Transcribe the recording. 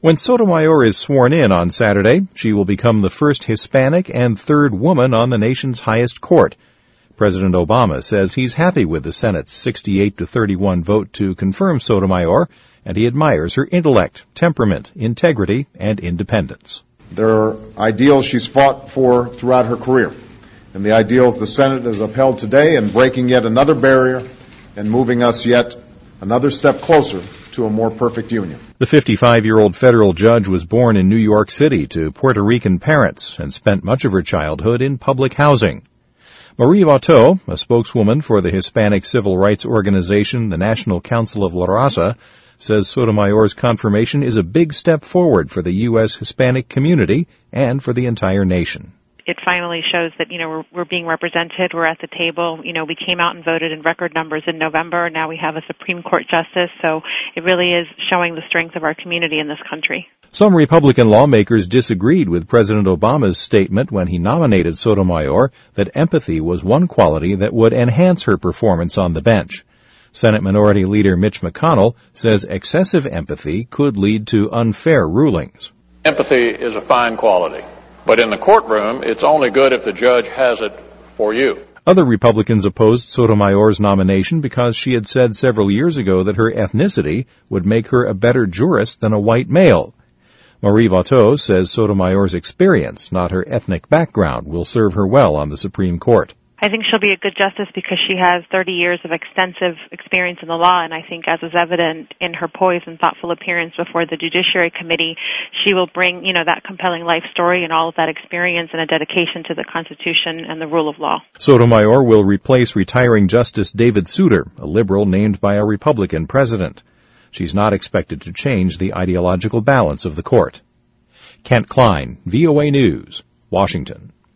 When Sotomayor is sworn in on Saturday, she will become the first Hispanic and third woman on the nation's highest court. President Obama says he's happy with the Senate's 68-31 vote to confirm Sotomayor, and he admires her intellect, temperament, integrity, and independence. There are ideals she's fought for throughout her career, and the ideals the Senate has upheld today in breaking yet another barrier and moving us yet another step closer to a more perfect union. The 55-year-old federal judge was born in New York City to Puerto Rican parents and spent much of her childhood in public housing. Marie Watteau, a spokeswoman for the Hispanic civil rights organization, the National Council of La Raza, says Sotomayor's confirmation is a big step forward for the U.S. Hispanic community and for the entire nation. It finally shows that, we're being represented, we're at the table. We came out and voted in record numbers in November. Now we have a Supreme Court justice, so it really is showing the strength of our community in this country. Some Republican lawmakers disagreed with President Obama's statement when he nominated Sotomayor that empathy was one quality that would enhance her performance on the bench. Senate Minority Leader Mitch McConnell says excessive empathy could lead to unfair rulings. Empathy is a fine quality, but in the courtroom, it's only good if the judge has it for you. Other Republicans opposed Sotomayor's nomination because she had said several years ago that her ethnicity would make her a better jurist than a white male. Marie Watteau says Sotomayor's experience, not her ethnic background, will serve her well on the Supreme Court. I think she'll be a good justice because she has 30 years of extensive experience in the law, and I think, as is evident in her poised and thoughtful appearance before the Judiciary Committee, she will bring, that compelling life story and all of that experience and a dedication to the Constitution and the rule of law. Sotomayor will replace retiring Justice David Souter, a liberal named by a Republican president. She's not expected to change the ideological balance of the court. Kent Klein, VOA News, Washington.